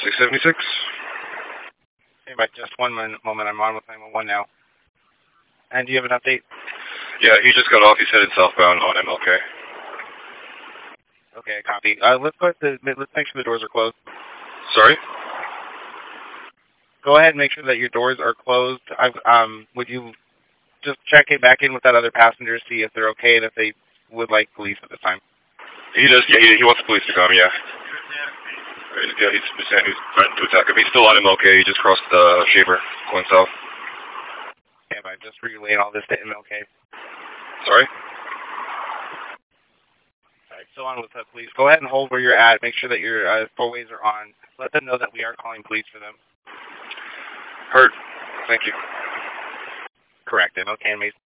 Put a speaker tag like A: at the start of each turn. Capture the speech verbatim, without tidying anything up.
A: six seventy-six.
B: Okay, but just one moment. I'm on with nine one one now. And do you have an update?
A: Yeah, he just got off. He's headed southbound on M L K.
B: Okay, copy. Uh, let's go to, let's make sure the doors are closed.
A: Sorry?
B: Go ahead and make sure that your doors are closed. I've, um, would you just check it back in with that other passenger, see if they're okay and if they would like police at this time?
A: He does, yeah, he, he wants the police to come, yeah. Yeah, he's, he's threatened to attack him. He's still on M L K. He just crossed the uh, Shaver, going south.
B: Yeah, but just relaying all this to M L K.
A: Sorry?
B: Alright, still on with the police. Go ahead and hold where you're at. Make sure that your uh, four-ways are on. Let them know that we are calling police for them.
A: Heard. Thank you.
B: Correct, M L K and Mason.